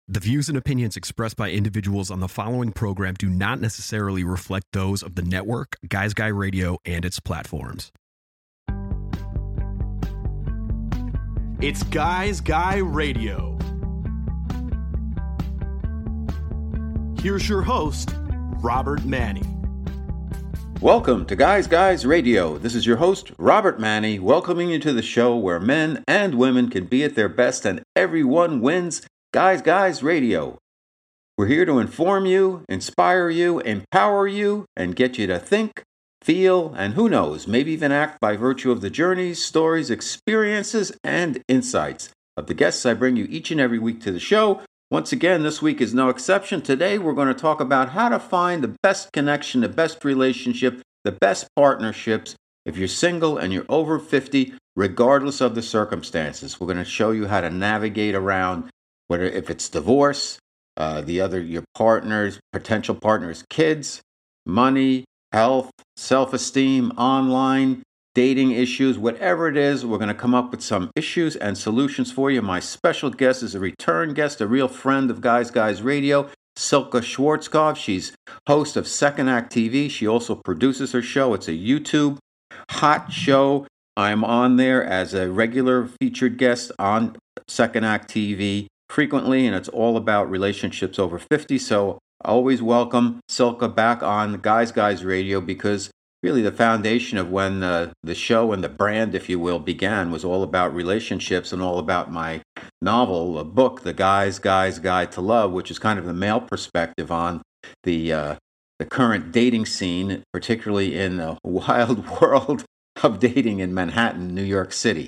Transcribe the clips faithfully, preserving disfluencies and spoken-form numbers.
The views and opinions expressed by individuals on the following program do not necessarily reflect those of the network, Guys Guy Radio, and its platforms. It's Guys Guy Radio. Here's your host, Robert Manni. Welcome to Guys Guys Radio. This is your host, Robert Manni, welcoming you to the show where men and women can be at their best and everyone wins. Guys Guys Radio. We're here to inform you, inspire you, empower you, and get you to think, feel, and who knows, maybe even act by virtue of the journeys, stories, experiences, and insights of the guests I bring you each and every week to the show. Once again, this week is no exception. Today, we're going to talk about how to find the best connection, the best relationship, the best partnerships if you're single and you're over fifty, regardless of the circumstances. We're going to show you how to navigate around, whether if it's divorce, uh, the other, your partner's, potential partner's kids, money, health, self-esteem, online, dating issues, whatever it is, we're going to come up with some issues and solutions for you. My special guest is a return guest, a real friend of Guys Guys Radio, Silke Schwarzkopf. She's host of Second Act T V. She also produces her show. It's a YouTube hot show. I'm on there as a regular featured guest on Second Act T V frequently, and it's all about relationships over fifty. So I always welcome Silke back on Guys Guys Radio, because really the foundation of when uh, the show and the brand, if you will, began was all about relationships and all about my novel, a book, The Guys Guys Guide to Love, which is kind of the male perspective on the uh, the current dating scene, particularly in the wild world of dating in Manhattan, New York City.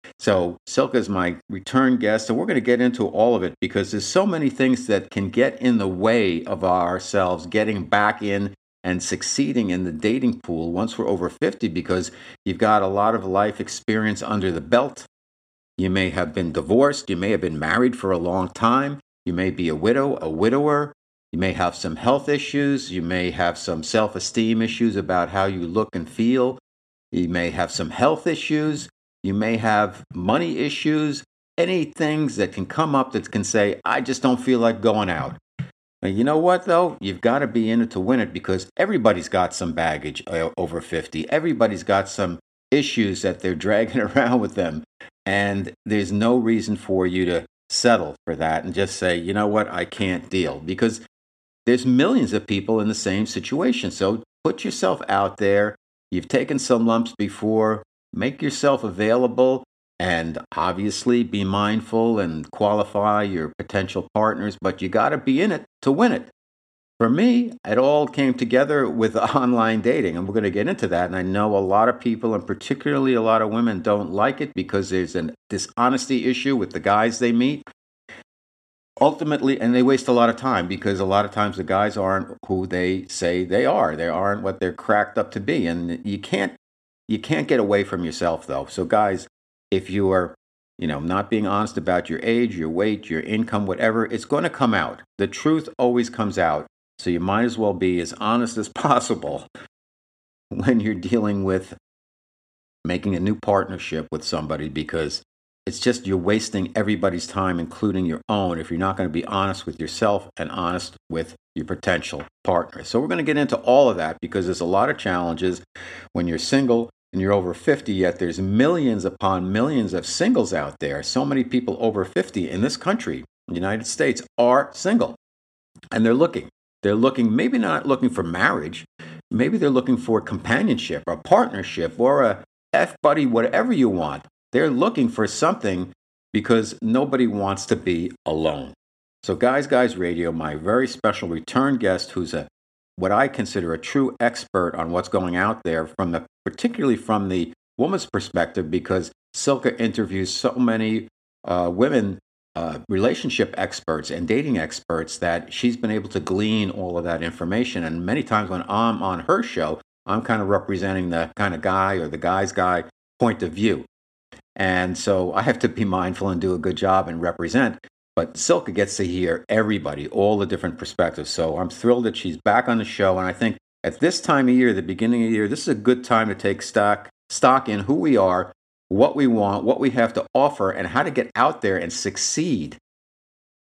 So Silke is my return guest, and we're going to get into all of it because there's so many things that can get in the way of ourselves getting back in and succeeding in the dating pool once we're over fifty, because you've got a lot of life experience under the belt. You may have been divorced. You may have been married for a long time. You may be a widow, a widower. You may have some health issues. You may have some self-esteem issues about how you look and feel. You may have some health issues. You may have money issues. Any things that can come up that can say, I just don't feel like going out. Now, you know what, though? You've got to be in it to win it, because everybody's got some baggage uh, over fifty. Everybody's got some issues that they're dragging around with them. And there's no reason for you to settle for that and just say, you know what, I can't deal. Because there's millions of people in the same situation. So put yourself out there. You've taken some lumps before. Make yourself available. And obviously be mindful and qualify your potential partners, but you got to be in it to win it. For me, it all came together with online dating, and we're going to get into that. And I know a lot of people, and particularly a lot of women, don't like it because there's a dishonesty issue with the guys they meet. Ultimately, and they waste a lot of time because a lot of times the guys aren't who they say they are. They aren't what they're cracked up to be, and you can't you can't get away from yourself, though. So, guys, if you are, you know, not being honest about your age, your weight, your income, whatever, it's going to come out. The truth always comes out. So you might as well be as honest as possible when you're dealing with making a new partnership with somebody, because it's just you're wasting everybody's time, including your own, if you're not going to be honest with yourself and honest with your potential partner. So we're going to get into all of that because there's a lot of challenges when you're single and you're over fifty, yet there's millions upon millions of singles out there. So many people over fifty in this country, the United States, are single. And they're looking. They're looking, maybe not looking for marriage. Maybe they're looking for companionship or partnership or a F-buddy, whatever you want. They're looking for something because nobody wants to be alone. So Guys Guys Radio, my very special return guest, who's a what I consider a true expert on what's going out there, from the particularly from the woman's perspective, because Silke interviews so many uh, women, uh, relationship experts and dating experts, that she's been able to glean all of that information. And many times when I'm on her show, I'm kind of representing the kind of guy or the guy's guy point of view. And so I have to be mindful and do a good job and represent. But Silke gets to hear everybody, all the different perspectives. So I'm thrilled that she's back on the show. And I think at this time of year, the beginning of the year, this is a good time to take stock stock in who we are, what we want, what we have to offer, and how to get out there and succeed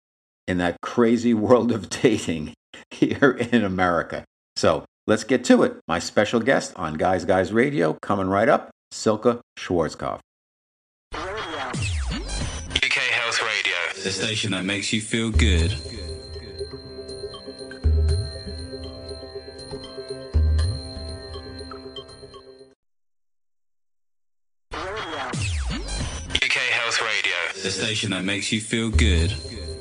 in that crazy world of dating here in America. So let's get to it. My special guest on Guys Guys Radio, coming right up, Silke Schwarzkopf. U K Health Radio, the station that makes you feel good. U K Health Radio, the station that makes you feel good.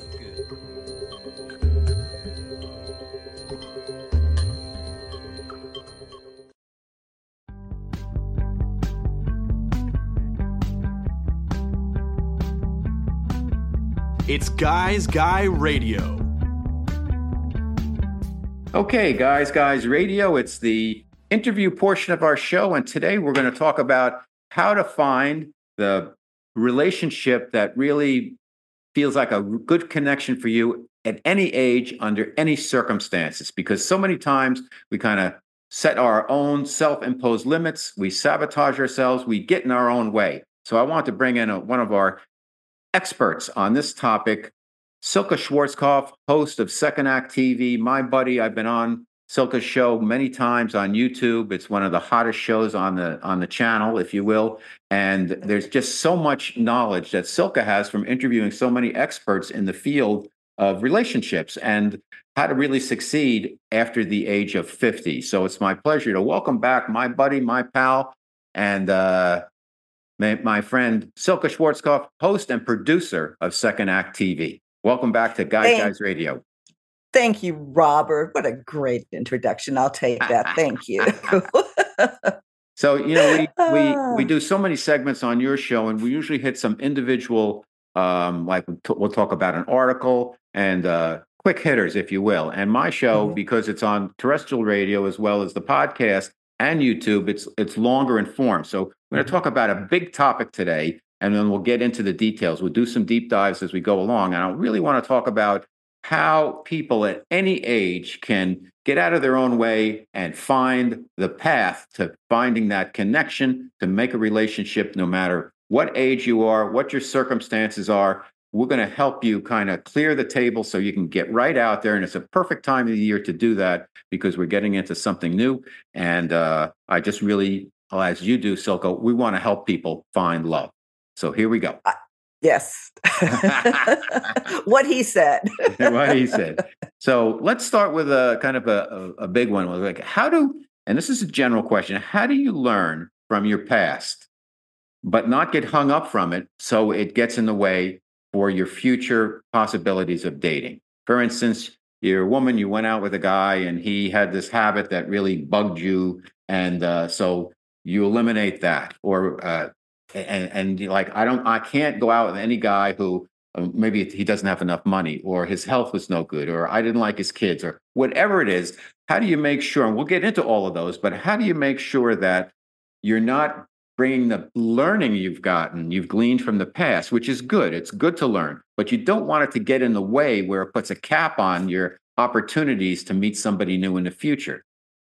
It's Guys Guy Radio. Okay, Guys Guys Radio, it's the interview portion of our show, and today we're going to talk about how to find the relationship that really feels like a good connection for you at any age, under any circumstances, because so many times we kind of set our own self-imposed limits, we sabotage ourselves, we get in our own way. So I want to bring in a, one of our experts on this topic, Silke Schwarzkopf, host of Second Act T V, my buddy. I've been on Silke's show many times on YouTube. It's one of the hottest shows on the on the channel, if you will. And there's just so much knowledge that Silke has from interviewing so many experts in the field of relationships and how to really succeed after the age of fifty. So it's my pleasure to welcome back my buddy, my pal, and uh, my friend Silke Schwarzkopf, host and producer of Second Act T V. Welcome back to Guys Thank, Guys Radio. Thank you, Robert. What a great introduction. I'll take that. Thank you. So, you know, we, we we do so many segments on your show, and we usually hit some individual, um, like we'll talk about an article and uh, quick hitters, if you will. And my show, mm-hmm. because it's on terrestrial radio as well as the podcast and YouTube, it's it's longer in form. So we're going to talk about a big topic today, and then we'll get into the details. We'll do some deep dives as we go along. And I really want to talk about how people at any age can get out of their own way and find the path to finding that connection, to make a relationship, no matter what age you are, what your circumstances are. We're going to help you kind of clear the table so you can get right out there. And it's a perfect time of the year to do that because we're getting into something new. And uh, I just really, as you do, Silke, we want to help people find love. So here we go. Uh, yes. What he said. What he said. So let's start with a kind of a, a, a big one. Like, how do, and this is a general question, how do you learn from your past, but not get hung up from it so it gets in the way for your future possibilities of dating? For instance, you're a woman, you went out with a guy and he had this habit that really bugged you. And uh, so you eliminate that. Or, uh, and, and you're like, I don't, I can't go out with any guy who uh, maybe he doesn't have enough money, or his health was no good, or I didn't like his kids, or whatever it is. How do you make sure, and we'll get into all of those, but how do you make sure that you're not bringing the learning you've gotten, you've gleaned from the past, which is good. It's good to learn, but you don't want it to get in the way where it puts a cap on your opportunities to meet somebody new in the future.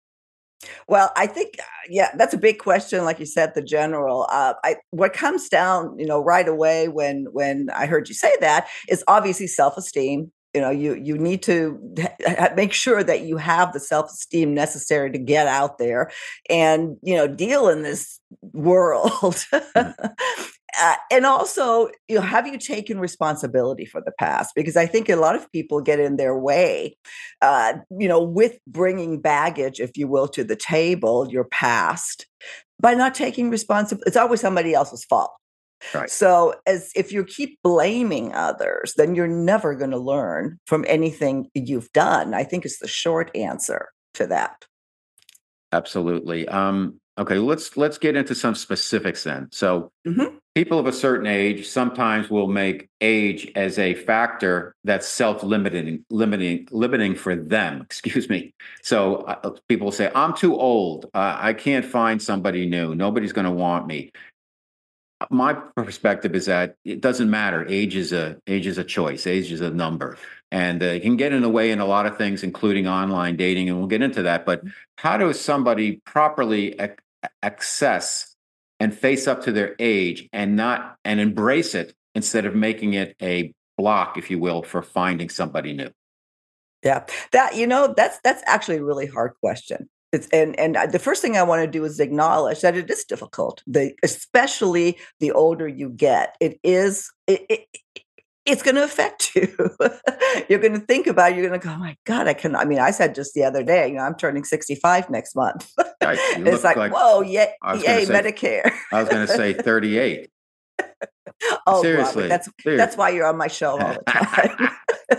Well, I think, yeah, that's a big question. Like you said, the general, uh, I, what comes down, you know, right away when, when I heard you say that is obviously self-esteem. You know, you you need to ha- make sure that you have the self-esteem necessary to get out there and, you know, deal in this world. uh, and also, you know, have you taken responsibility for the past? Because I think a lot of people get in their way, uh, you know, with bringing baggage, if you will, to the table, your past, by not taking responsibility. It's always somebody else's fault. Right. So as if you keep blaming others, then you're never going to learn from anything you've done. I think is the short answer to that. Absolutely. Um, okay, let's let's get into some specifics then. So Mm-hmm. people of a certain age sometimes will make age as a factor that's self-limiting, limiting, limiting for them. Excuse me. So uh, people say, "I'm too old. Uh, I can't find somebody new. Nobody's going to want me." My perspective is that it doesn't matter. Age is a age is a choice. Age is a number, and uh, it can get in the way in a lot of things, including online dating, and we'll get into that. But how does somebody properly ac- access and face up to their age and not and embrace it instead of making it a block, if you will, for finding somebody new? Yeah, that you know that's that's actually a really hard question. It's, and and the first thing I want to do is acknowledge that it is difficult. The especially the older you get, it is it, it, it's going to affect you. You're going to think about it. You're going to go, oh my God, I can. I mean, I said just the other day, you know, I'm turning sixty-five next month. Right, it's like, like, whoa, yay, yay, say, Medicare. I was going to say thirty-eight. Oh, seriously, Robert, that's seriously. that's why you're on my show all the time.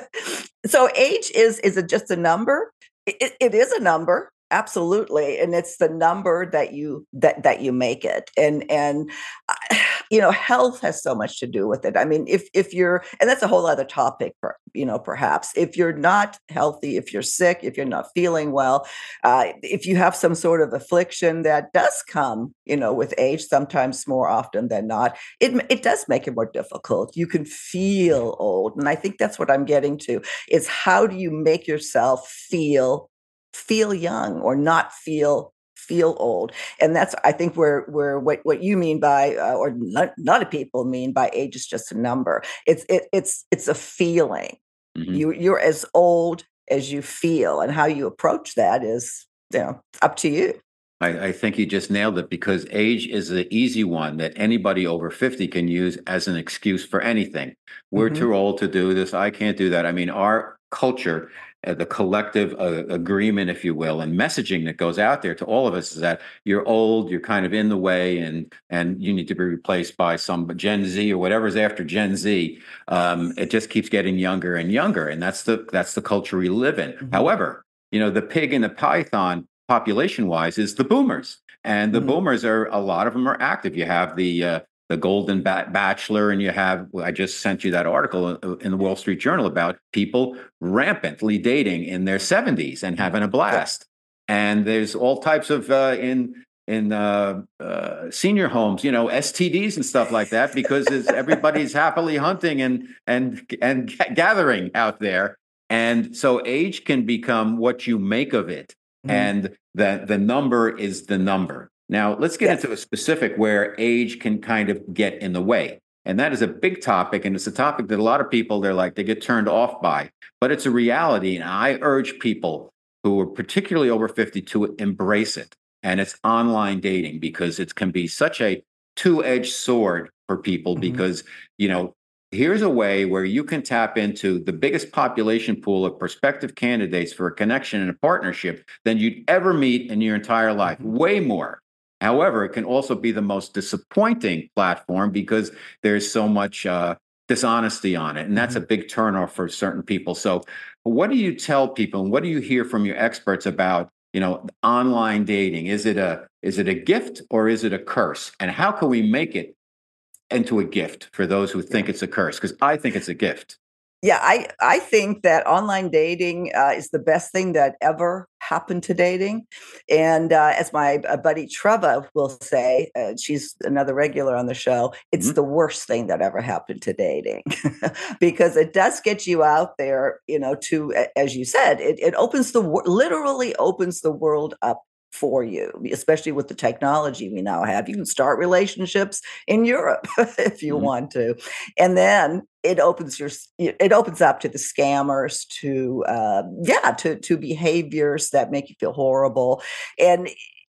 So age is is it just a number? It, it is a number, absolutely, and it's the number that you that that you make it. And and uh, you know, health has so much to do with it. I mean, if if you're, and that's a whole other topic, for, you know, perhaps if you're not healthy, if you're sick, if you're not feeling well, uh, if you have some sort of affliction that does come, you know, with age, sometimes more often than not, it it does make it more difficult. You can feel old, and I think that's what I'm getting to. Is how do you make yourself feel feel young or not feel feel old? And that's, I think, where where what, what you mean by uh, or not, a lot of people mean by age is just a number. It's it, it's it's a feeling. Mm-hmm. You you're as old as you feel, and how you approach that is, you know, up to you. I, I think you just nailed it, because age is the easy one that anybody over fifty can use as an excuse for anything. We're mm-hmm. too old to do this. I can't do that. I mean, our culture, uh, the collective uh, agreement, if you will, and messaging that goes out there to all of us is that you're old, you're kind of in the way, and and you need to be replaced by some Gen Z or whatever's after Gen Z. Um, it just keeps getting younger and younger, and that's the that's the culture we live in. Mm-hmm. However, you know, the pig and the python, population-wise, is the boomers, and the mm-hmm. boomers are, a lot of them are active. You have the uh, the Golden ba- Bachelor, and you have, I just sent you that article in the Wall Street Journal about people rampantly dating in their seventies and having a blast. And there's all types of uh, in in uh, uh, senior homes, you know, S T Ds and stuff like that, because it's, everybody's happily hunting and and and gathering out there. And so age can become what you make of it. Mm-hmm. And the, the number is the number. Now, let's get yes. into a specific where age can kind of get in the way. And that is a big topic. And it's a topic that a lot of people, they're like, they get turned off by. But it's a reality. And I urge people who are particularly over fifty to embrace it. And it's online dating, because it can be such a two-edged sword for people. Mm-hmm. Because, you know, here's a way where you can tap into the biggest population pool of prospective candidates for a connection and a partnership than you'd ever meet in your entire life. Way more. However, it can also be the most disappointing platform, because there's so much uh, dishonesty on it. And that's a big turnoff for certain people. So what do you tell people, and what do you hear from your experts about, you know, online dating? Is it a, is it a gift, or is it a curse? And how can we make it into a gift for those who think it's a curse? Because I think it's a gift. Yeah, I, I think that online dating uh, is the best thing that ever happened to dating. And uh, as my uh, buddy Treva will say, uh, she's another regular on the show, it's mm-hmm. the worst thing that ever happened to dating. Because it does get you out there, you know, to, as you said, it, it opens the, literally opens the world up for you, especially with the technology we now have. You can start relationships in Europe if you mm-hmm. want to. And then it opens your, it opens up to the scammers, to, uh, yeah, to, to behaviors that make you feel horrible. And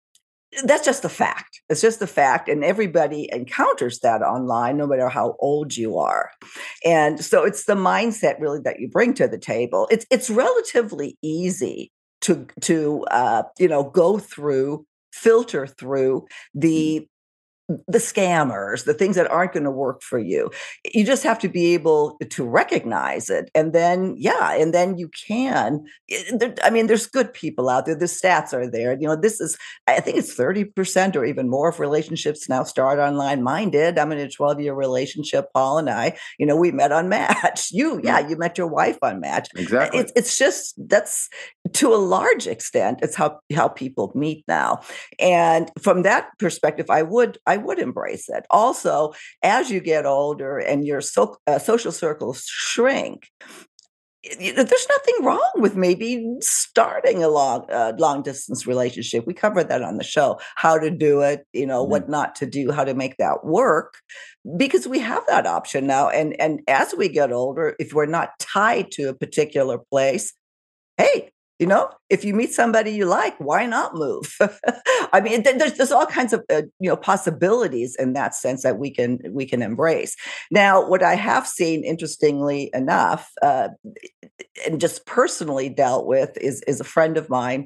that's just a fact. It's just a fact. And everybody encounters that online, no matter how old you are. And so it's the mindset really that you bring to the table. It's, it's relatively easy to to uh, you know, go through, filter through the the scammers, the things that aren't going to work for you. You just have to be able to recognize it. And then, yeah, and then you can, I mean, there's good people out there. The stats are there. You know, this is, I think it's thirty percent or even more of relationships now start online. Mine did. I'm in a twelve year relationship. Paul and I, you know, we met on Match. You, yeah, you met your wife on Match. Exactly. It's, it's just, that's to a large extent, it's how, how people meet now. And from that perspective, I would, I would embrace it. Also, as you get older and your so, uh, social circles shrink, you know, there's nothing wrong with maybe starting a long, uh, long distance relationship. We covered that on the show, how to do it, you know, mm-hmm. what not to do, how to make that work, because we have that option now. And, and as we get older, if we're not tied to a particular place, hey, you know, if you meet somebody you like, why not move? I mean, there's there's all kinds of uh, you know possibilities in that sense that we can we can embrace. Now, what I have seen, interestingly enough, uh, and just personally dealt with, is is a friend of mine,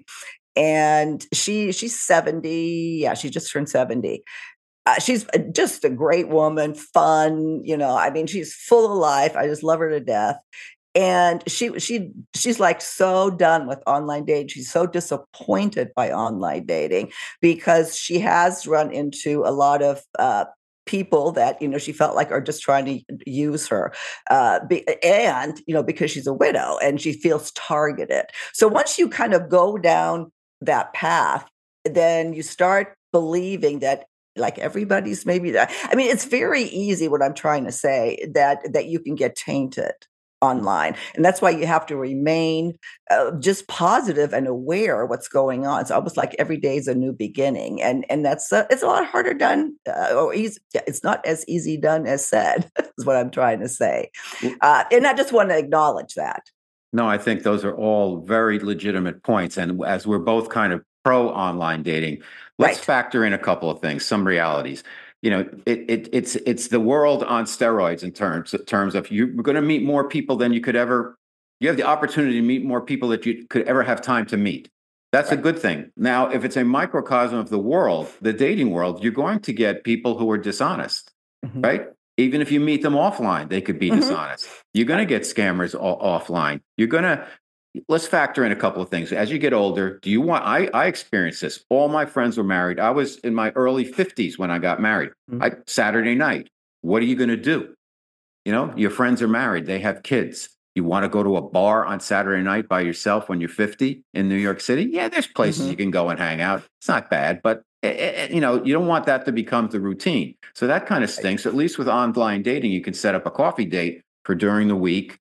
and she she's seventy. Yeah, she just turned seventy. Uh, she's just a great woman, fun. You know, I mean, she's full of life. I just love her to death. And she she she's like so done with online dating. She's so disappointed by online dating because she has run into a lot of uh, people that, you know, she felt like are just trying to use her, uh, be, and you know, because she's a widow and she feels targeted. So once you kind of go down that path, then you start believing that, like, everybody's maybe that. I mean, it's very easy. What I'm trying to say, that that you can get tainted online, and that's why you have to remain uh, just positive and aware of what's going on. It's almost like every day is a new beginning, and and that's uh, it's a lot harder done, uh, or easy. It's not as easy done as said. Is what I'm trying to say, uh, and I just want to acknowledge that. No, I think those are all very legitimate points, and as we're both kind of pro online dating, let's right. factor in a couple of things, some realities. You know, it, it it's it's the world on steroids in terms in terms of you're going to meet more people than you could ever. You have the opportunity to meet more people that you could ever have time to meet. That's right. a good thing. Now, if it's a microcosm of the world, the dating world, you're going to get people who are dishonest, mm-hmm. right? Even if you meet them offline, they could be mm-hmm. dishonest. You're going to get scammers o- offline. You're going to. Let's factor in a couple of things. As you get older, do you want, I, I experienced this. All my friends were married. I was in my early fifties when I got married. Mm-hmm. I, Saturday night, what are you going to do? You know, your friends are married. They have kids. You want to go to a bar on Saturday night by yourself when you're fifty in New York City? Yeah, there's places mm-hmm. you can go and hang out. It's not bad, but it, you know, you don't want that to become the routine. So that kind of stinks. At least with online dating, you can set up a coffee date for during the week.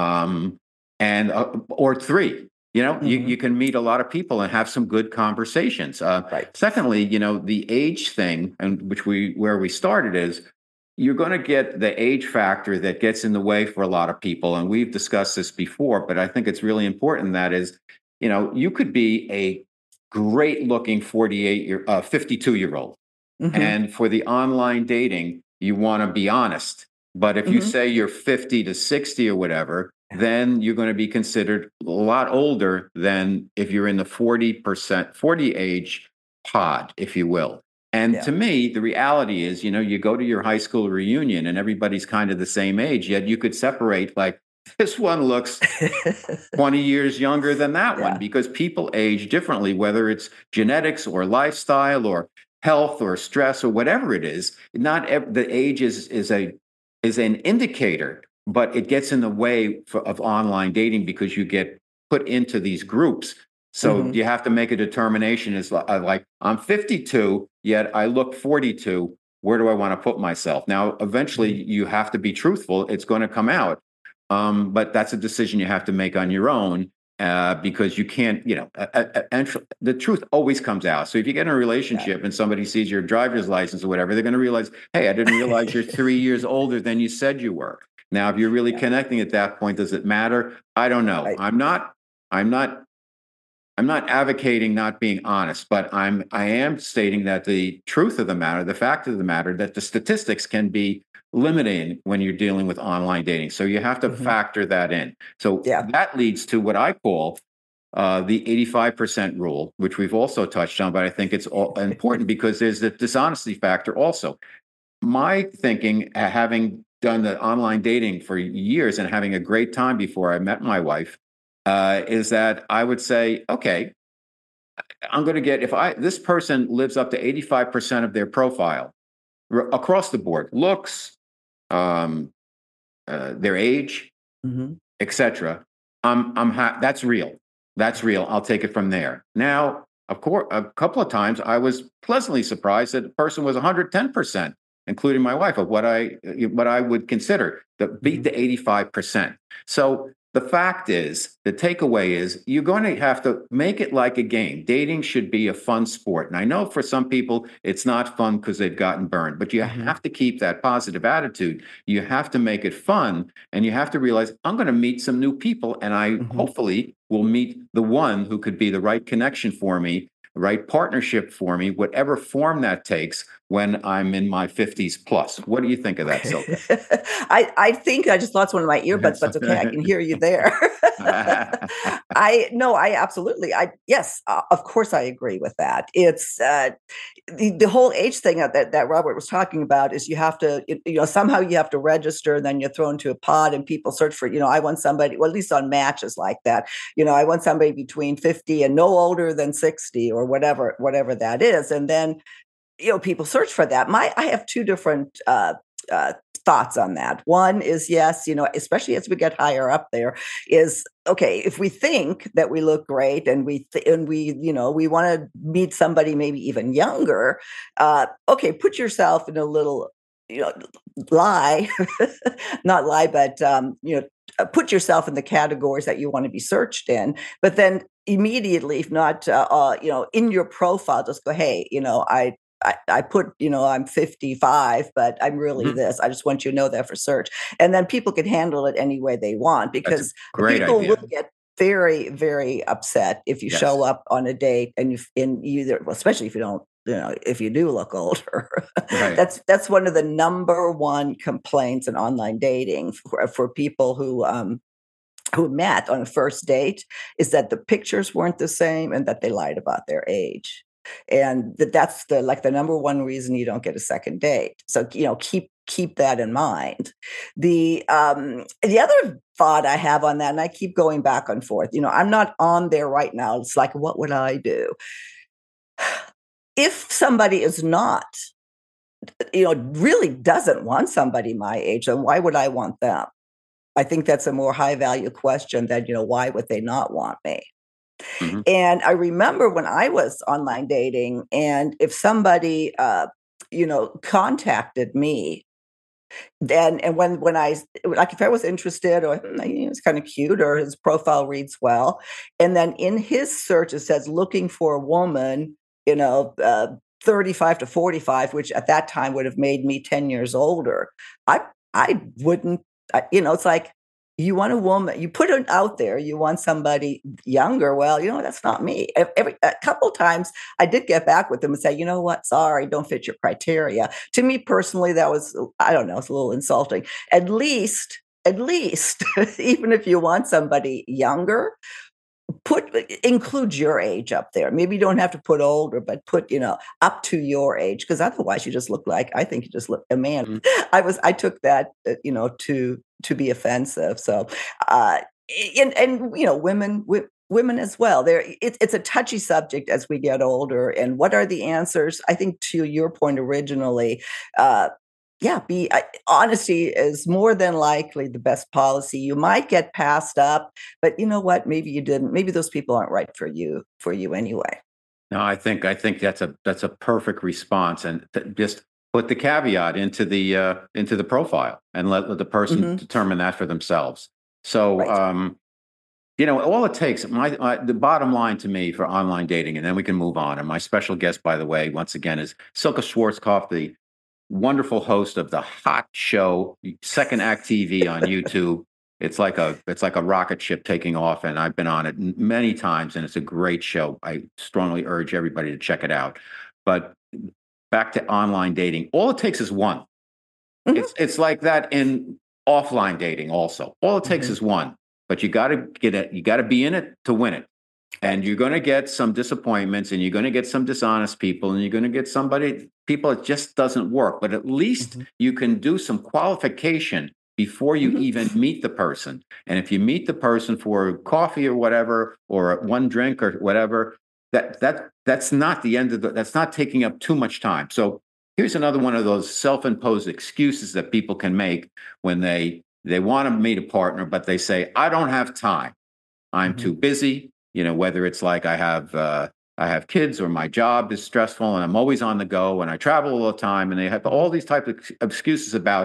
Um, And uh, or three, you know, mm-hmm. you, you can meet a lot of people and have some good conversations. Uh, right. Secondly, you know, the age thing, and which we where we started is you're going to get the age factor that gets in the way for a lot of people. And we've discussed this before, but I think it's really important. That is, you know, you could be a great looking forty-eight year, uh, fifty-two year old, mm-hmm. and for the online dating, you want to be honest. But if mm-hmm. you say you're fifty to sixty or whatever, then you're going to be considered a lot older than if you're in the forty percent, forty age pod, if you will. And yeah. to me, the reality is, you know, you go to your high school reunion and everybody's kind of the same age, yet you could separate, like, this one looks twenty years younger than that yeah. one, because people age differently, whether it's genetics or lifestyle or health or stress or whatever it is. Not ev- the age is, is a is an indicator, but it gets in the way for, of online dating because you get put into these groups. So mm-hmm. you have to make a determination. Is like, I'm fifty-two, yet I look forty-two. Where do I want to put myself? Now, eventually mm-hmm. you have to be truthful. It's going to come out. Um, but that's a decision you have to make on your own uh, because you can't, you know, uh, uh, and the truth always comes out. So if you get in a relationship yeah. and somebody sees your driver's license or whatever, they're going to realize, hey, I didn't realize you're three years older than you said you were. Now, if you're really yeah. connecting at that point, does it matter? I don't know. Right. I'm not, I'm not, I'm not advocating not being honest, but I'm, I am stating that the truth of the matter, the fact of the matter, that the statistics can be limiting when you're dealing with online dating. So you have to mm-hmm. factor that in. So yeah. that leads to what I call uh, the eighty-five percent rule, which we've also touched on, but I think it's all important because there's the dishonesty factor also. My thinking, uh, having done the online dating for years and having a great time before I met my wife, uh, is that I would say, okay, I'm going to get, if I, this person lives up to eighty-five percent of their profile r- across the board, looks, um, uh, their age, mm-hmm. et cetera. I'm, I'm ha- that's real. That's real. I'll take it from there. Now, of course, a couple of times I was pleasantly surprised that the person was one hundred ten percent. Including my wife, of what I what I would consider the beat the eighty-five percent. So the fact is, the takeaway is you're going to have to make it like a game. Dating should be a fun sport. And I know for some people it's not fun because they've gotten burned, but you mm-hmm. have to keep that positive attitude. You have to make it fun, and you have to realize I'm going to meet some new people, and I mm-hmm. hopefully will meet the one who could be the right connection for me, the right partnership for me, whatever form that takes when I'm in my fifties plus. What do you think of that, Silke? I, I think I just lost one of my earbuds, but it's okay. I can hear you there. I no, I absolutely. I yes, uh, of course, I agree with that. It's uh, the the whole age thing that that Robert was talking about is you have to you know somehow you have to register, and then you're thrown into a pod, and people search for you know I want somebody. Well, at least on matches like that, you know I want somebody between fifty and no older than sixty or whatever whatever that is, and then. You know, people search for that. My, I have two different uh, uh, thoughts on that. One is yes, you know, especially as we get higher up there, is okay. If we think that we look great and we th- and we, you know, we want to meet somebody maybe even younger. Uh, okay, put yourself in a little, you know, lie, not lie, but um, you know, put yourself in the categories that you want to be searched in. But then immediately, if not, uh, uh, you know, in your profile, just go, hey, you know, I. I, I put, you know, I'm fifty-five, but I'm really mm-hmm. this. I just want you to know that for search. And then people can handle it any way they want, because people idea. will get very, very upset if you yes. show up on a date and you, in either, well, especially if you don't, you know, if you do look older. Right. That's that's one of the number one complaints in online dating for, for people who, um, who met on a first date, is that the pictures weren't the same and that they lied about their age. And that that's the like the number one reason you don't get a second date. So, you know, keep keep that in mind. The um, the other thought I have on that, and I keep going back and forth, you know, I'm not on there right now. It's like, what would I do? If somebody is not, you know, really doesn't want somebody my age, then why would I want them? I think that's a more high value question than, you know, why would they not want me? Mm-hmm. And I remember when I was online dating, and if somebody, uh, you know, contacted me, then and when when I like if I was interested, or he was kind of cute, or his profile reads well, and then in his search it says looking for a woman, you know, uh, thirty-five to forty-five, which at that time would have made me ten years older. I I wouldn't, I, you know, it's like. You want a woman, you put it out there, you want somebody younger. Well, you know, that's not me. Every, a couple times I did get back with them and say, you know what, sorry, don't fit your criteria. To me personally, that was, I don't know, it's a little insulting. At least, at least, even if you want somebody younger, put include your age up there. Maybe you don't have to put older, but put, you know, up to your age, because otherwise you just look like, I think you just look a man. Mm-hmm. I was, I took that, uh, you know, to, to be offensive. So, uh, and, and, you know, women, w- women as well, there, it, it's a touchy subject as we get older. And what are the answers? I think to your point originally, uh, yeah, be uh, honesty is more than likely the best policy. You might get passed up, but you know what? Maybe you didn't. Maybe those people aren't right for you. For you anyway. No, I think I think that's a that's a perfect response, and th- just put the caveat into the uh, into the profile, and let, let the person mm-hmm. determine that for themselves. So, right. um, you know, all it takes. My uh, the bottom line to me for online dating, and then we can move on. And my special guest, by the way, once again, is Silke Schwarzkopf, the wonderful host of the hot show Second Act T V on YouTube. It's like a it's like a rocket ship taking off, and I've been on it many times, and it's a great show. I strongly urge everybody to check it out. But back to online dating, all it takes is one. Mm-hmm. It's it's like that in offline dating also. All it takes mm-hmm. is one. But you got to get it. You got to be in it to win it. And you're going to get some disappointments, and you're going to get some dishonest people, and you're going to get somebody, people, it just doesn't work. But at least mm-hmm. you can do some qualification before you mm-hmm. even meet the person. And if you meet the person for coffee or whatever, or one drink or whatever, that that that's not the end of the, that's not taking up too much time. So here's another one of those self-imposed excuses that people can make when they, they want to meet a partner, but they say, I don't have time. I'm mm-hmm. too busy. You know, whether it's like I have uh, I have kids, or my job is stressful and I'm always on the go and I travel all the time, and they have all these type of excuses about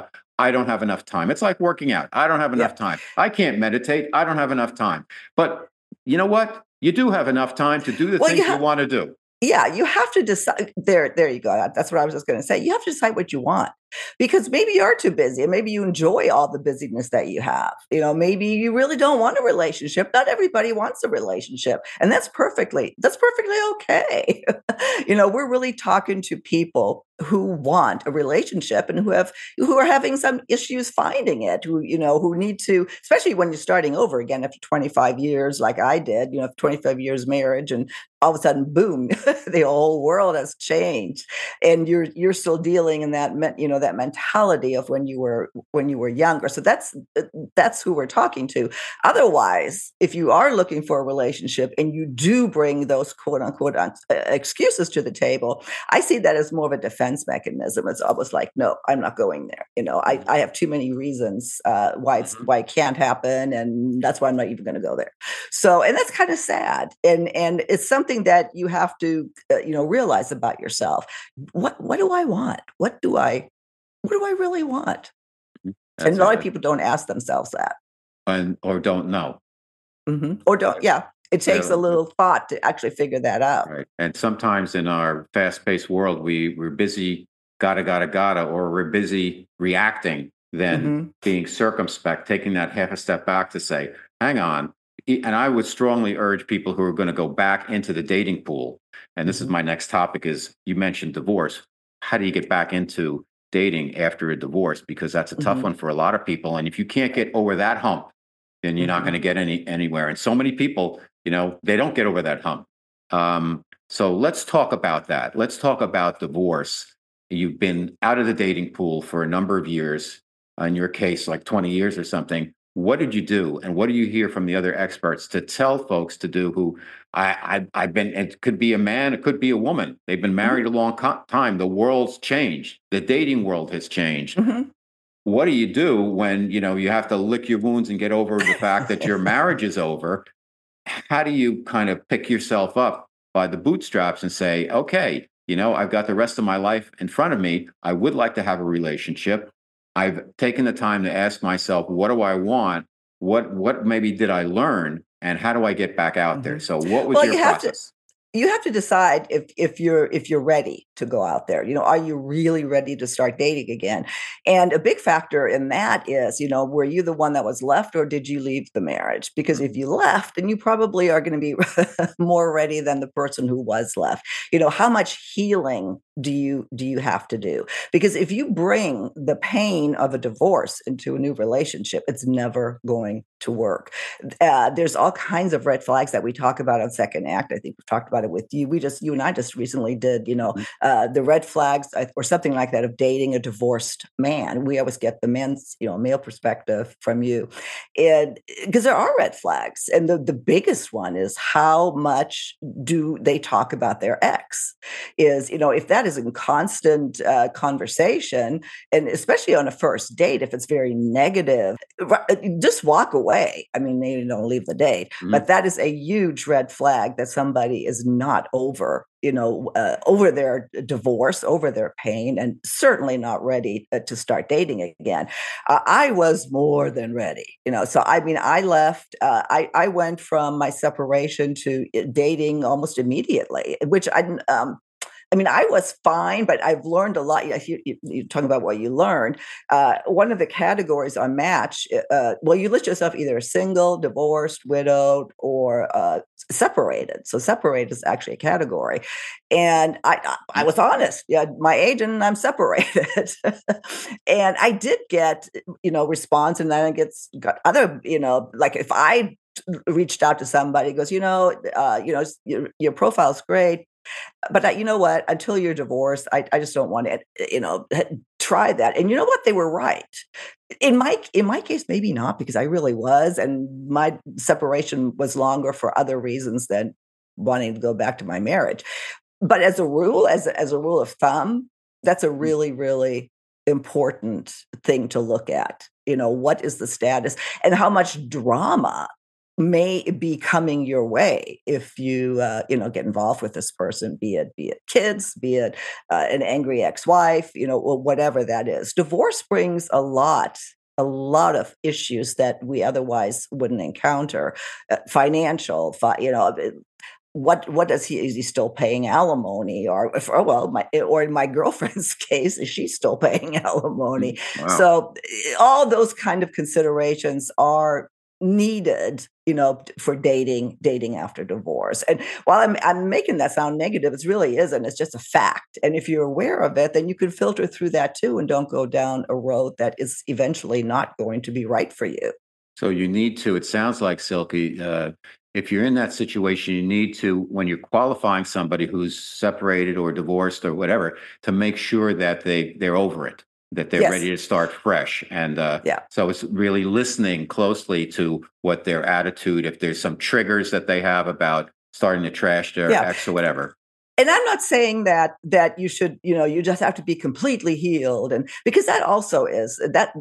I don't have enough time. It's like working out. I don't have enough Yeah. time. I can't meditate. I don't have enough time. But you know what? You do have enough time to do the Well, things you you, have- want to do. Yeah, you have to decide. There, there you go. That's what I was just going to say. You have to decide what you want, because maybe you are too busy, and maybe you enjoy all the busyness that you have. You know, maybe you really don't want a relationship. Not everybody wants a relationship, and that's perfectly that's perfectly okay. You know, we're really talking to people who want a relationship and who have who are having some issues finding it. Who you know who need to, especially when you're starting over again after twenty-five years, like I did. You know, twenty-five years marriage, and all of a sudden, boom, the whole world has changed, and you're you're still dealing in that you know that mentality of when you were when you were younger. So that's that's who we're talking to. Otherwise, if you are looking for a relationship and you do bring those quote unquote excuses to the table, I see that as more of a defense mechanism. It's almost like, no, I'm not going there. You know, I, I have too many reasons uh, why it's why it can't happen, and that's why I'm not even going to go there. So, and that's kind of sad, and and it's something that you have to, uh, you know, realize about yourself. What what do I want? What do I what do I really want? That's and a lot it. of people don't ask themselves that, and or don't know. mm-hmm. or don't. Yeah, it takes Yeah. a little thought to actually figure that out. Right. And sometimes in our fast-paced world, we we're busy, gotta, gotta, gotta, or we're busy reacting than Mm-hmm. being circumspect, taking that half a step back to say, hang on. And I would strongly urge people who are going to go back into the dating pool. And this Mm-hmm. is my next topic is you mentioned divorce. How do you get back into dating after a divorce? Because that's a tough Mm-hmm. one for a lot of people. And if you can't get over that hump, then you're Mm-hmm. not going to get any anywhere. And so many people, you know, they don't get over that hump. Um, so let's talk about that. Let's talk about divorce. You've been out of the dating pool for a number of years. In your case, like twenty years or something. What did you do, and what do you hear from the other experts to tell folks to do? Who I, I I've been. It could be a man, it could be a woman. They've been married Mm-hmm. a long co- time. The world's changed. The dating world has changed. Mm-hmm. What do you do when you know you have to lick your wounds and get over the fact that your marriage is over? How do you kind of pick yourself up by the bootstraps and say, okay, you know, I've got the rest of my life in front of me. I would like to have a relationship. I've taken the time to ask myself, what do I want? What what maybe did I learn? And how do I get back out Mm-hmm. there? So what was Well, your you have to. process? You have to decide if if you're if you're ready to go out there. You know, are you really ready to start dating again? And a big factor in that is, you know, were you the one that was left, or did you leave the marriage? Because if you left, then you probably are going to be more ready than the person who was left. You know, how much healing do you do you have to do? Because if you bring the pain of a divorce into a new relationship, it's never going to work. Uh, there's all kinds of red flags that we talk about on Second Act. I think we've talked about it with you. We just, you and I just recently did, you know, uh, the red flags or something like that of dating a divorced man. We always get the men's, you know, male perspective from you. And because there are red flags. And the, the biggest one is how much do they talk about their ex? Is, you know, if that is in constant uh, conversation, and especially on a first date, if it's very negative, just walk away. I mean, maybe don't leave the date, mm-hmm. but that is a huge red flag that somebody is not over, you know, uh, over their divorce, over their pain, and certainly not ready uh, to start dating again. Uh, I was more than ready, you know. So, I mean, I left, uh, I, I went from my separation to dating almost immediately, which I, um, I mean, I was fine, but I've learned a lot. You, you, you're talking about what you learned. Uh, one of the categories on Match, uh, well, you list yourself either single, divorced, widowed, or uh, separated. So separated is actually a category. And I, I was honest. Yeah, my agent and I'm separated. And I did get, you know, response, and then I get got other, you know, like if I reached out to somebody, goes, you know, uh, you know, your, your profile's great. But I, you know what? Until you're divorced, I, I just don't want to, you know, try that. And you know what? They were right. In my in my case, maybe not, because I really was, and my separation was longer for other reasons than wanting to go back to my marriage. But as a rule, as a, as a rule of thumb, that's a really, really important thing to look at. You know, what is the status and how much drama may be coming your way if you uh, you know get involved with this person, be it be it kids, be it uh, an angry ex-wife, you know, or whatever that is. Divorce brings a lot a lot of issues that we otherwise wouldn't encounter. Uh, financial fi- you know it- what what does he is he still paying alimony, or if, or well my or in my girlfriend's case, is she still paying alimony? Wow. So eh, all those kind of considerations are needed, you know, t- for dating, dating after divorce. And while I'm I'm making that sound negative, it really isn't. It's just a fact. And if you're aware of it, then you can filter through that too, and don't go down a road that is eventually not going to be right for you. So you need to, it sounds like, Silky, uh, if you're in that situation, you need to, when you're qualifying somebody who's separated or divorced or whatever, to make sure that they, they're over it, that they're Yes. ready to start fresh. And uh, Yeah. so it's really listening closely to what their attitude, if there's some triggers that they have about starting to trash their Yeah. ex or whatever. And I'm not saying that that you should, you know, you just have to be completely healed, and because that also is that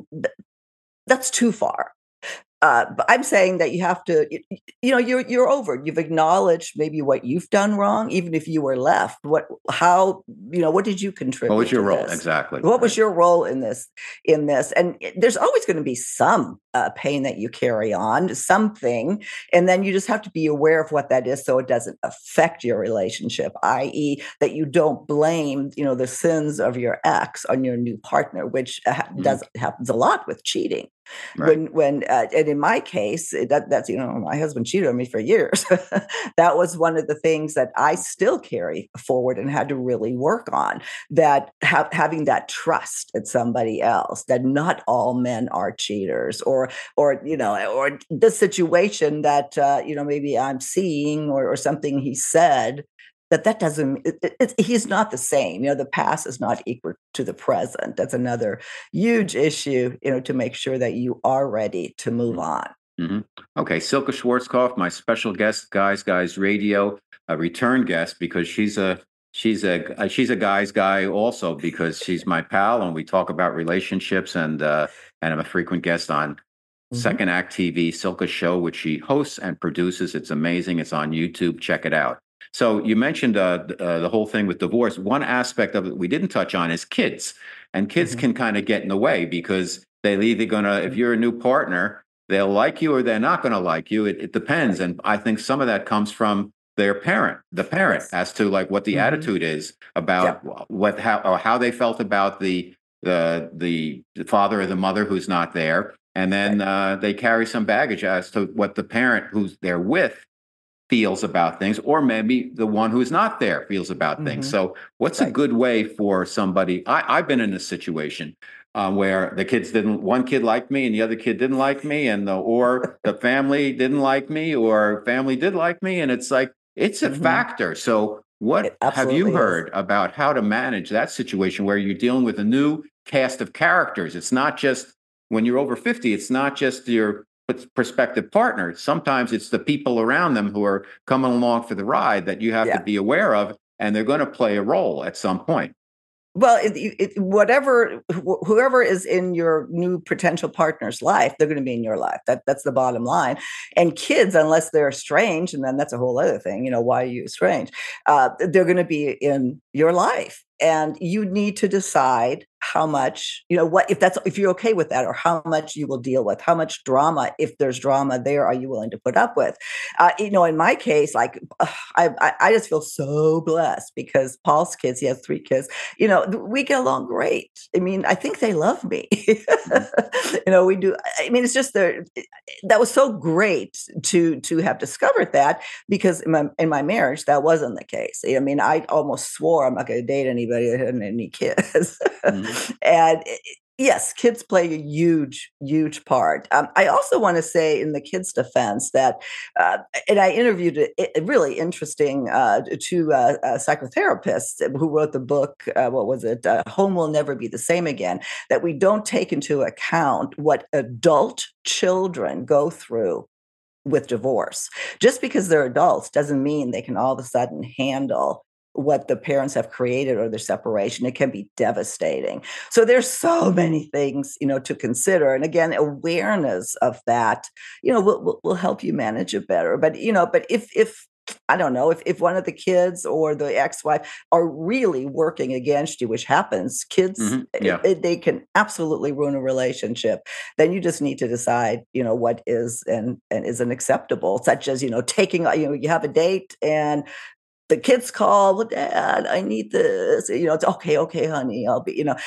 that's too far. Uh, but I'm saying that you have to, you, you know, you're you're over it. You've acknowledged maybe what you've done wrong, even if you were left. What, how, you know, what did you contribute? What was your to role? this? Exactly. What was Right. your role in this? In this, and it- there's always going to be some uh, pain that you carry on, something, and then you just have to be aware of what that is, so it doesn't affect your relationship. that is, that you don't blame, you know, the sins of your ex on your new partner, which uh, ha- Mhm. does happens a lot with cheating. Right. When when uh, and in my case, eh, that that's you know my husband cheated on me for years. That was one of the things that I still carry forward and had to really work on. That ha- having that trust in somebody else, that not all men are cheaters, or or you know, or the situation that uh, you know maybe I'm seeing, or, or something he said. That that doesn't. It, it, it's- he's not the same. You know, the past is not equal to the present. That's another huge issue, you know, to make sure that you are ready to move on. hmm Okay, Silke Schwarzkopf, my special guest, Guys Guys Radio, a return guest because she's a she's a uh, she's a guys guy also because she's my pal and we talk about relationships and uh, and I'm a frequent guest on Mhm. Second Act T V, Silke Show, which she hosts and produces. It's amazing. It's on YouTube. Check it out. So you mentioned uh, th- uh, the whole thing with divorce. One aspect of it we didn't touch on is kids, and kids Mhm. can kind of get in the way because they're either gonna, if you're a new partner, they'll like you or they're not going to like you. It, it depends. Right. And I think some of that comes from their parent, the parent, Yes. as to like what the Mhm. attitude is about Yep. what, how, or how they felt about the, the, the, the father or the mother who's not there. And then uh, they carry some baggage as to what the parent who's they're with feels about things, or maybe the one who's not there feels about things. Mhm. So, what's a Right. good way for somebody? I, I've been in a situation uh, where the kids didn't, one kid liked me and the other kid didn't like me, and the, or the family didn't like me, or family did like me, and it's like it's a Mhm. factor. So, what It have you absolutely is. heard about how to manage that situation where you're dealing with a new cast of characters? It's not just when you're over fifty, it's not just your prospective partner. Sometimes it's the people around them who are coming along for the ride that you have to Yeah. be aware of, and they're going to play a role at some point. Well, it, it, it- whatever, wh- whoever is in your new potential partner's life, they're going to be in your life. That that's the bottom line. And kids, unless they're estranged, and then that's a whole other thing. You know, why are you estranged? Uh, they're going to be in your life, and you need to decide how much, you know, what if that's if you're okay with that, or how much you will deal with, how much drama, if there's drama there, are you willing to put up with? Uh, you know, in my case, like ugh, I, I I just feel so blessed because Paul's kids, he has three kids, you know, th- we get along great. I mean, I think they love me. Mhm. You know, we do. I mean, it's just the that was so great to to have discovered that, because in my in my marriage that wasn't the case. I mean, I almost swore I'm not going to date anybody that had any kids. Mhm. And it- yes, kids play a huge, huge part. Um, I also want to say, in the kids' defense, that, uh, and I interviewed a, a really interesting uh, two uh, uh, psychotherapists who wrote the book. Uh, what was it? Uh, Home Will Never Be the Same Again. That we don't take into account what adult children go through with divorce. Just because they're adults doesn't mean they can all of a sudden handle what the parents have created or their separation, it can be devastating. So there's so many things, you know, to consider. And again, awareness of that, you know, will, will, will help you manage it better. But, you know, but if, if, I don't know, if, if one of the kids or the ex-wife are really working against you, which happens, kids, mm-hmm. yeah. it, it, they can absolutely ruin a relationship. Then you just need to decide, you know, what is and, and isn't acceptable, such as, you know, taking, you know, you have a date and the kids call, well, Dad, I need this. You know, it's okay, okay, honey, I'll be, you know,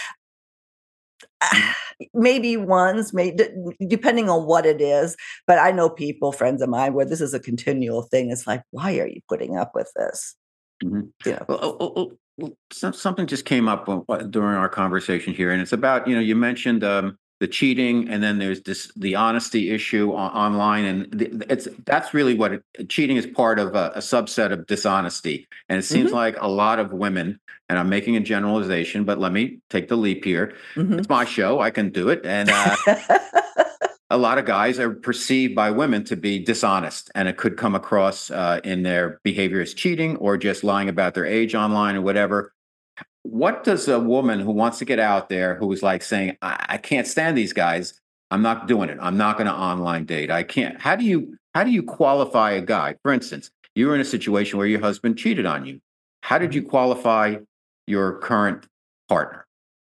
maybe once, maybe depending on what it is. But I know people, friends of mine, where this is a continual thing. It's like, why are you putting up with this? Mm-hmm. You know? well, oh, oh, oh, something just came up during our conversation here, and it's about, you know, you mentioned um, the cheating, and then there's this the honesty issue on, online, and it's that's really what it, cheating is part of a, a subset of dishonesty, and it seems mm-hmm. like a lot of women, and I'm making a generalization, but let me take the leap here. Mm-hmm. It's my show; I can do it, and uh, a lot of guys are perceived by women to be dishonest, and it could come across uh, in their behavior as cheating or just lying about their age online or whatever. What does a woman who wants to get out there, who is like saying, I, I can't stand these guys, I'm not doing it, I'm not going to online date, I can't. How do you how do you qualify a guy? For instance, you were in a situation where your husband cheated on you. How did you qualify your current partner?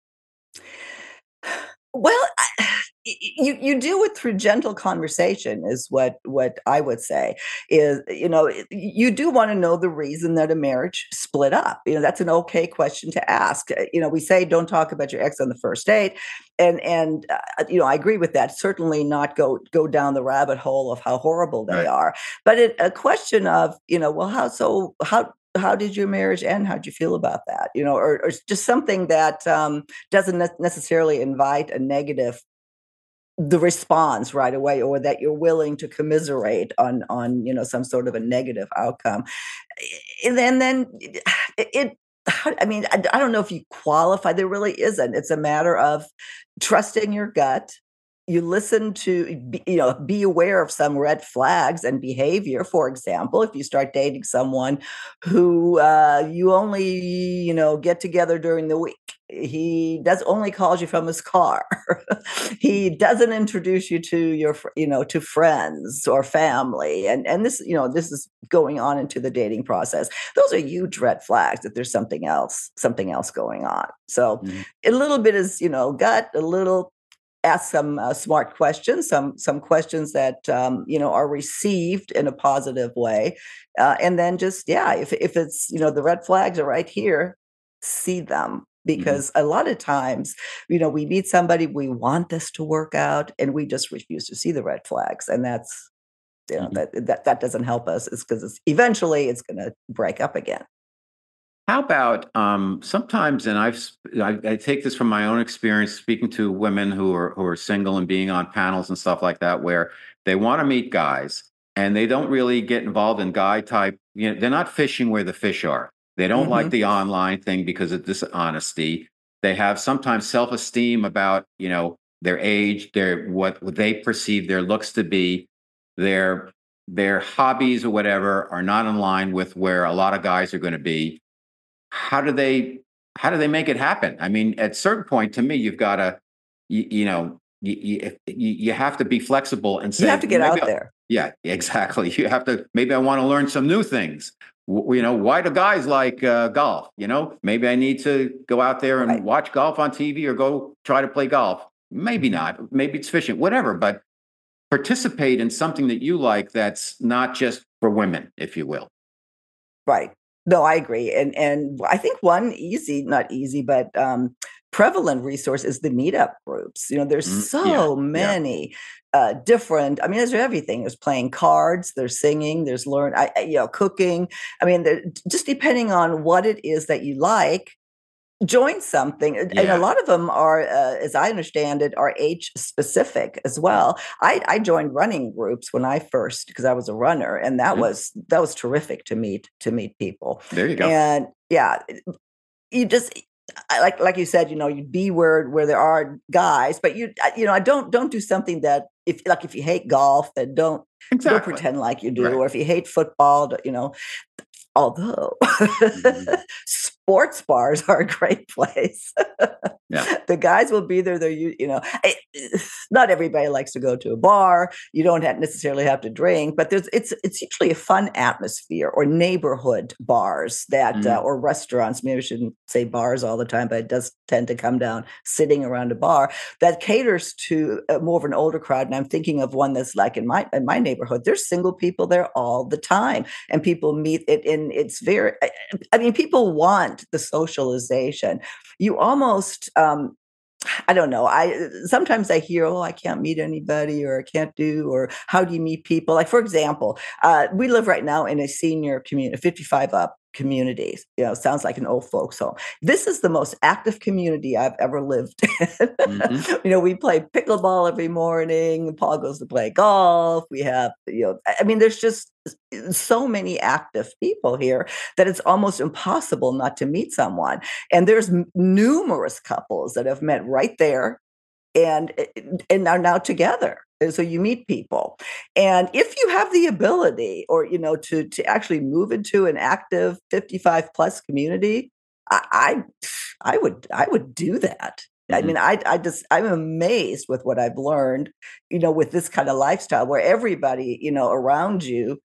Well, I, you you do it through gentle conversation is what what I would say is, you know, you do want to know the reason that a marriage split up. You know, that's an okay question to ask. You know, we say don't talk about your ex on the first date. And, and uh, you know, I agree with that. Certainly not go go down the rabbit hole of how horrible they right. are. But it, a question of, you know, well, how so, how, how did your marriage end? How did you feel about that? You know, or, or just something that um, doesn't ne- necessarily invite a negative the response right away, or that you're willing to commiserate on, on, you know, some sort of a negative outcome. And then, then it, it I mean, I, I don't know if you qualify. There really isn't. It's a matter of trusting your gut. You listen to, you know, be aware of some red flags and behavior. For example, if you start dating someone who uh, you only, you know, get together during the week, he does only calls you from his car. He doesn't introduce you to your, you know, to friends or family. And, and this, you know, this is going on into the dating process. Those are huge red flags that there's something else, something else going on. So mm-hmm. a little bit is, you know, gut, a little ask some uh, smart questions, some some questions that um, you know are received in a positive way, uh, and then just yeah, if if it's you know the red flags are right here, see them, because mm-hmm. a lot of times you know we meet somebody, we want this to work out, and we just refuse to see the red flags, and that's you know mm-hmm. that that that doesn't help us. It's because it's eventually it's going to break up again. How about um, sometimes, and I've I, I take this from my own experience speaking to women who are who are single and being on panels and stuff like that, where they want to meet guys and they don't really get involved in guy type. You know, they're not fishing where the fish are. They don't mm-hmm. like the online thing because of dishonesty. They have sometimes self-esteem about you know their age, their what they perceive their looks to be, their their hobbies or whatever are not in line with where a lot of guys are going to be. How do they how do they make it happen? I mean, at a certain point, to me, you've got to, you, you know, you, you you have to be flexible and say, you have to get out I'll, there. Yeah, exactly. You have to. Maybe I want to learn some new things. W- you know, why do guys like uh, golf? You know, maybe I need to go out there and right. watch golf on T V or go try to play golf. Maybe not. Maybe it's fishing. Whatever. But participate in something that you like. That's not just for women, if you will. Right. No, I agree. And and I think one easy, not easy, but um, prevalent resource is the meetup groups. You know, there's mm, so yeah, many yeah. Uh, different, I mean, there's everything. There's playing cards, there's singing, there's learn, I, you know, cooking. I mean, just depending on what it is that you like, join something. Yeah. And a lot of them are, uh, as I understand it, are age specific as well. I, I joined running groups when I first, because I was a runner, and that mm-hmm. was, that was terrific to meet, to meet people. There you go. And yeah, you just, like, like you said, you know, you be where, where there are guys, but you, you know, I don't, don't do something that if, like, if you hate golf, then don't, exactly. don't pretend like you do. Right. Or if you hate football, you know, Although Mm-hmm. sports bars are a great place. Yeah. The guys will be there. They're, you, you know, it, not everybody likes to go to a bar. You don't have necessarily have to drink, but there's it's it's usually a fun atmosphere, or neighborhood bars that Mm-hmm. uh, or restaurants. Maybe I shouldn't say bars all the time, but it does tend to come down sitting around a bar that caters to uh, more of an older crowd. And I'm thinking of one that's like in my in my neighborhood. There's single people there all the time, and people meet it. And it's very. I, I mean, people want the socialization. You almost. Um, I don't know. I sometimes I hear, oh, I can't meet anybody, or I can't do, or how do you meet people? Like, for example, uh, we live right now in a senior community, fifty-five up communities. You know, sounds like an old folks home. This is the most active community I've ever lived in. Mm-hmm. You know, we play pickleball every morning. Paul goes to play golf. We have, you know, I mean, there's just so many active people here that it's almost impossible not to meet someone. And there's m- numerous couples that have met right there and and are now together. And so you meet people. And if you have the ability, or you know, to to actually move into an active fifty-five plus community, I I, I would I would do that. I Mm-hmm. mean, I I just I'm amazed with what I've learned, you know, with this kind of lifestyle where everybody, you know, around you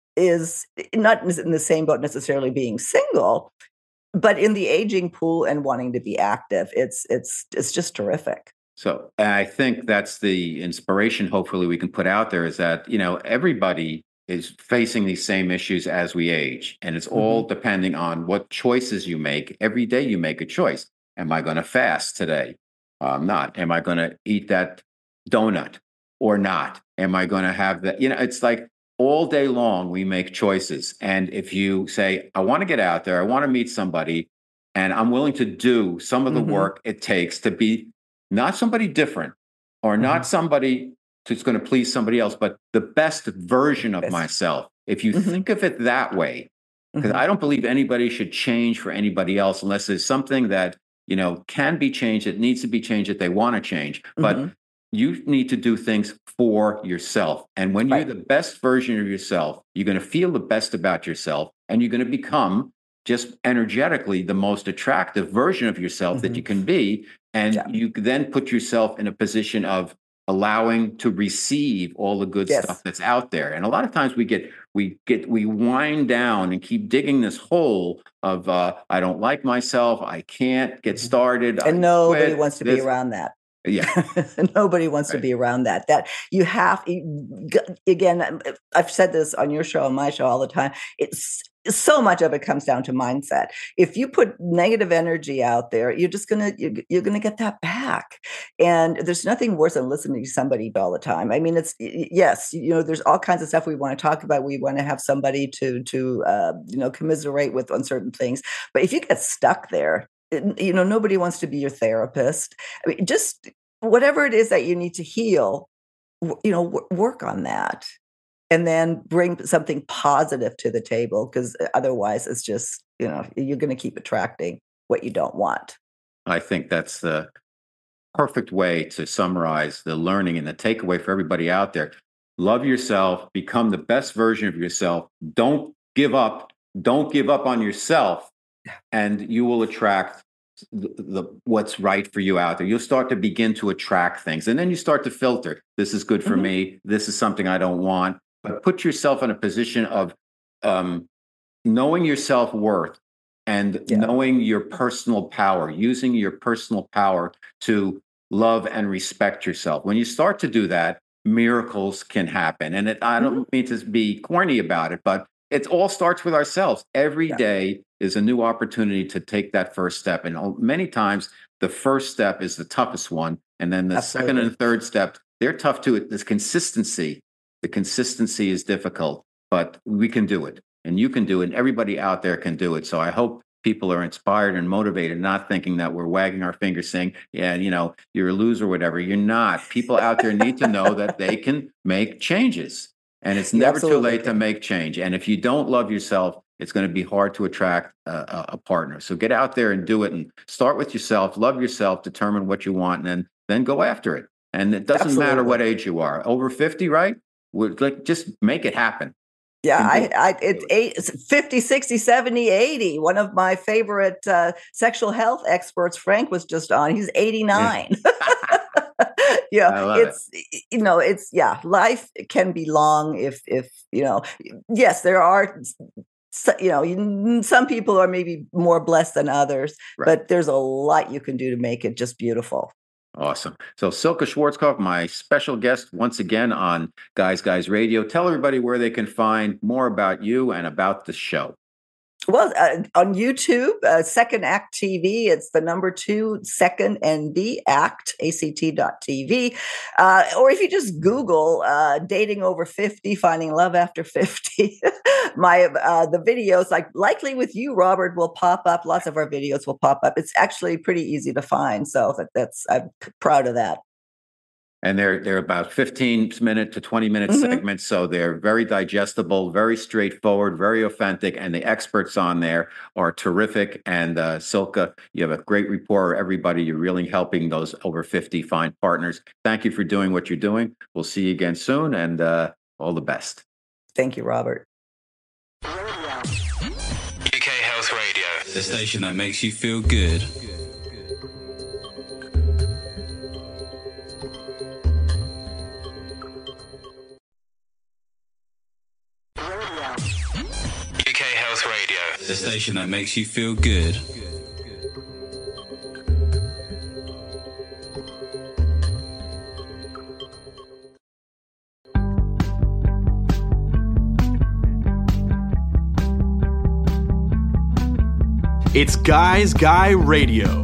is not in the same boat necessarily being single, but in the aging pool and wanting to be active. It's it's it's just terrific. So I think that's the inspiration, hopefully, we can put out there, is that, you know, everybody is facing these same issues as we age. And it's all Mm-hmm. depending on what choices you make. Every day you make a choice. Am I going to fast today? I'm not. Am I going to eat that donut or not? Am I going to have that? You know, it's like all day long we make choices. And if you say, I want to get out there, I want to meet somebody, and I'm willing to do some of the Mm-hmm. work it takes to be not somebody different, or not Mm-hmm. somebody who's going to please somebody else, but the best version of Best. myself. If you Mm-hmm. think of it that way, because Mm-hmm. I don't believe anybody should change for anybody else unless there's something that, you know, can be changed, it needs to be changed, that they want to change. But Mm-hmm. you need to do things for yourself. And when you're Right. the best version of yourself, you're going to feel the best about yourself, and you're going to become just energetically the most attractive version of yourself that Mm-hmm. you can be. And Yeah. you then put yourself in a position of allowing to receive all the good Yes. stuff that's out there. And a lot of times we get we get we wind down and keep digging this hole of uh, I don't like myself, I can't get Mhm. started, I And nobody quit, wants to be this- around that. Yeah, Nobody wants to right. be around that. That you have, you- g- again, um, I've said this on your show, on my show all the time. It's so much of it comes down to mindset. If you put negative energy out there, you're just gonna you're, you're gonna get that back. And there's nothing worse than listening to somebody all the time. I mean, it's y- y- yes, you know, there's all kinds of stuff we want to talk about. We want to have somebody to to uh, you know, commiserate with on certain things. But if you get stuck there, it- you know, nobody wants to be your therapist. I mean, just whatever it is that you need to heal, w- you know, w- work on that, and then bring something positive to the table. Because otherwise, it's just, you know, you're going to keep attracting what you don't want. I think that's the perfect way to summarize the learning and the takeaway for everybody out there. Love yourself, become the best version of yourself. Don't give up. Don't give up on yourself, and you will attract the, the what's right for you out there. You'll start to begin to attract things, and then you start to filter. This is good for Mhm. me. This is something I don't want. But put yourself in a position of um, knowing your self-worth and Yeah. knowing your personal power, using your personal power to love and respect yourself. When you start to do that, miracles can happen. And it, I don't Mhm. mean to be corny about it, but it all starts with ourselves. Every Yeah. day is a new opportunity to take that first step. And oh, many times the first step is the toughest one. And then the second Absolutely. and third step, they're tough too. This consistency, the consistency is difficult, but we can do it. And you can do it. And everybody out there can do it. So I hope people are inspired and motivated, not thinking that we're wagging our fingers saying, yeah, you know, you're a loser or whatever. You're not. People out there need to know that they can make changes. And it's You never too absolutely late to can. make change. And if you don't love yourself, it's going to be hard to attract a, a, a partner. So get out there and do it, and start with yourself, love yourself, determine what you want, and then, then go after it. And it doesn't matter what Absolutely. age you are. Over fifty, right? We're like, just make it happen. Yeah, I, I, it's eight, it's fifty, sixty, seventy, eighty. One of my favorite uh, sexual health experts, Frank, was just on. He's eighty-nine. Yeah, it's, it. you know, it's, yeah, life can be long if, if, you know, yes, there are, you know, some people are maybe more blessed than others, right. But there's a lot you can do to make it just beautiful. Awesome. So Silke Schwarzkopf, my special guest once again on Guys Guys Radio. Tell everybody where they can find more about you and about the show. Well, uh, on YouTube, uh, Second Act T V, it's the number two, Second and the Act, A C T dot T V. Uh, or if you just Google uh, dating over fifty, finding love after fifty, my uh, the videos, like likely with you, Robert, will pop up. Lots of our videos will pop up. It's actually pretty easy to find. So that, that's I'm proud of that. And they're they're about fifteen minute to twenty minute mm-hmm. segments, so they're very digestible, very straightforward, very authentic, and the experts on there are terrific. And uh, Silke, you have a great rapport with everybody. You're really helping those over fifty find partners. Thank you for doing what you're doing. We'll see you again soon, and uh, all the best. Thank you, Robert. U K Health Radio, the station that makes you feel good. The station that makes you feel good. It's Guys Guy Radio.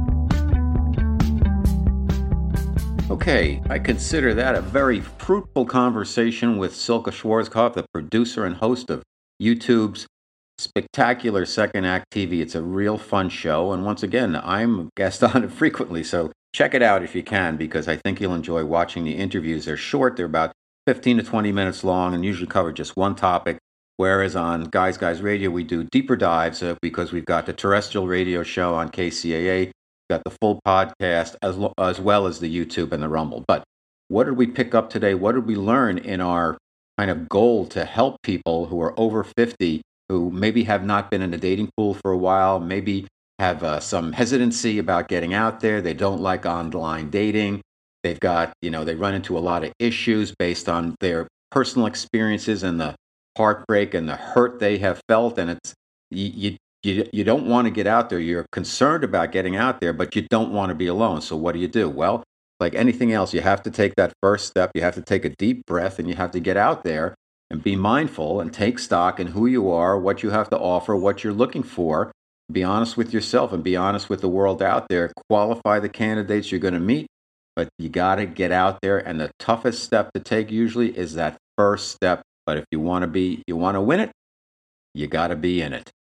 Okay, I consider that a very fruitful conversation with Silke Schwarzkopf, the producer and host of YouTube's spectacular Second Act T V. It's a real fun show, and once again, I'm a guest on it frequently, so check it out if you can, because I think you'll enjoy watching the interviews. They're short, they're about fifteen to twenty minutes long, and usually cover just one topic, whereas on Guys Guys Radio, we do deeper dives uh, because we've got the terrestrial radio show on K C A A, we've got the full podcast, as, lo- as well as the YouTube and the Rumble. But what did we pick up today? What did we learn in our kind of goal to help people who are over fifty who maybe have not been in a dating pool for a while, maybe have uh, some hesitancy about getting out there. They don't like online dating. They've got, you know, they run into a lot of issues based on their personal experiences and the heartbreak and the hurt they have felt. And it's, you, you, you don't want to get out there. You're concerned about getting out there, but you don't want to be alone. So what do you do? Well, like anything else, you have to take that first step. You have to take a deep breath and you have to get out there and be mindful and take stock in who you are, what you have to offer, what you're looking for. Be honest with yourself and be honest with the world out there. Qualify the candidates you're going to meet, but you got to get out there. And the toughest step to take usually is that first step. But if you want to be, you want to win it, you got to be in it.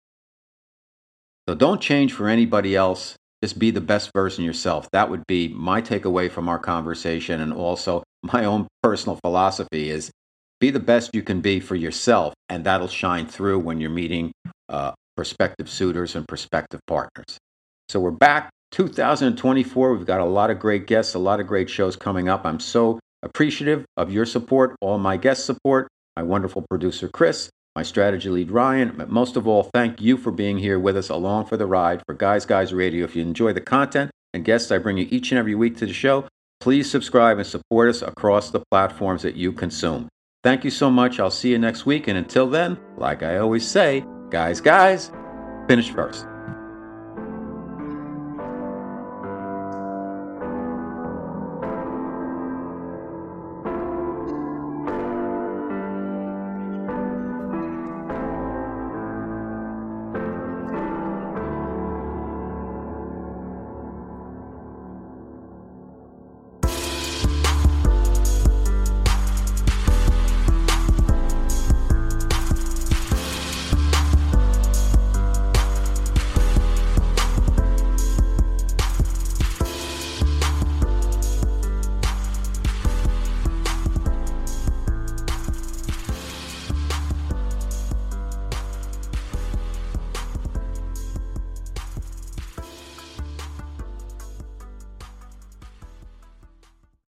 So don't change for anybody else. Just be the best version yourself. That would be my takeaway from our conversation, and also my own personal philosophy is be the best you can be for yourself, and that'll shine through when you're meeting uh, prospective suitors and prospective partners. So we're back, two thousand twenty-four. We've got a lot of great guests, a lot of great shows coming up. I'm so appreciative of your support, all my guest support, my wonderful producer, Chris, my strategy lead, Ryan. But most of all, thank you for being here with us along for the ride for Guys Guys Radio. If you enjoy the content and guests I bring you each and every week to the show, please subscribe and support us across the platforms that you consume. Thank you so much. I'll see you next week. And until then, like I always say, guys, guys, finish first.